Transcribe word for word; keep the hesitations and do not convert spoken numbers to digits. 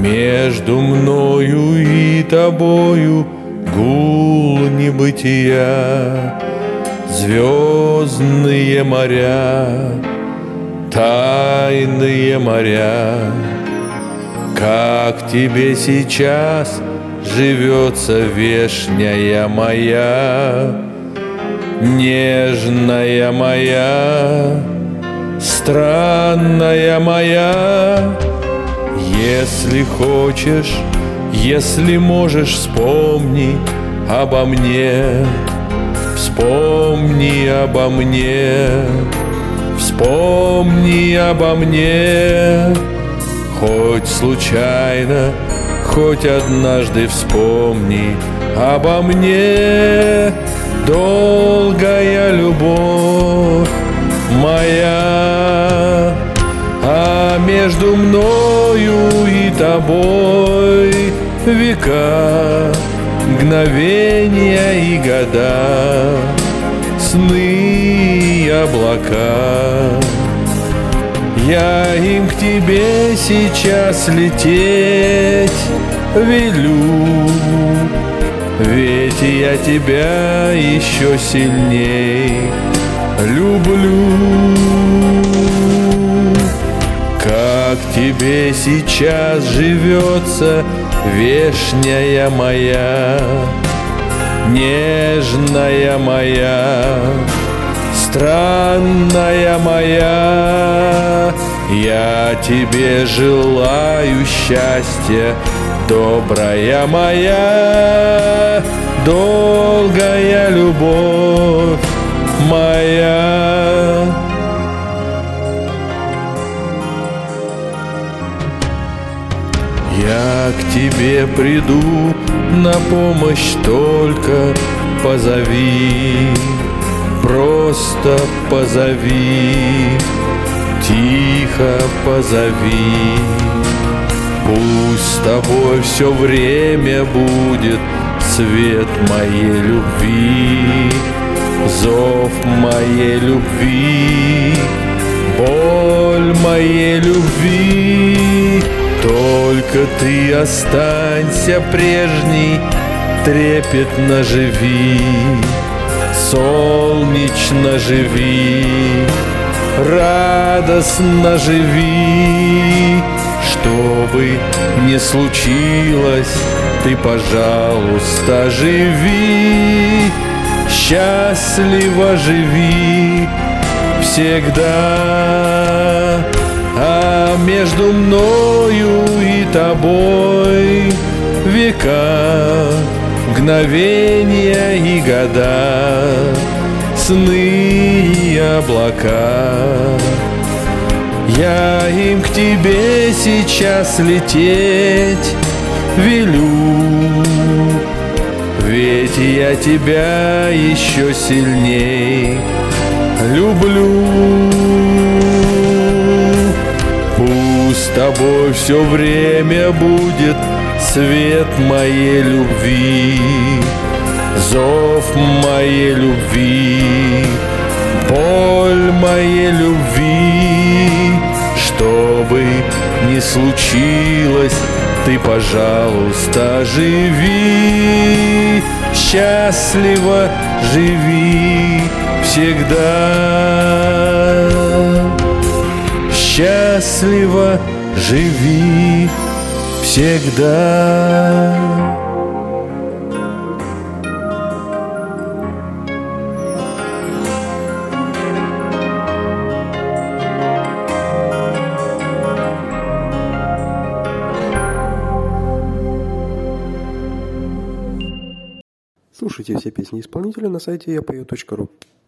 Между мною и тобою гул небытия, звездные моря, тайные моря. Как тебе сейчас живется, вешняя моя, нежная моя, странная моя? Если хочешь, если можешь, вспомни обо мне, вспомни обо мне, вспомни обо мне. Хоть случайно, хоть однажды вспомни обо мне, долгая любовь моя. А между мною и тобой века, мгновения и года, сны и облака. Я им к тебе сейчас лететь велю, ведь я тебя еще сильней люблю. Как тебе сейчас живется, вешняя моя, нежная моя, странная моя? Я тебе желаю счастья, добрая моя, долгая любовь моя. Я к тебе приду на помощь, только позови, просто позови, тихо позови. Пусть с тобой все время будет свет моей любви, зов моей любви, боль моей любви. Только ты останься прежней, трепетно живи, солнечно живи, радостно живи. Что бы ни случилось, ты, пожалуйста, живи, счастливо живи всегда. А между мною и тобой века, мгновения и года, сны и облака. Я им к тебе сейчас лететь велю, ведь я тебя еще сильней люблю. Пусть с тобой все время будет свет моей любви, зов моей любви, боль моей любви. Что бы ни случилось, ты, пожалуйста, живи, счастливо живи всегда. Счастливо живи всегда. Слушайте все песни исполнителя на сайте я пою точка ру.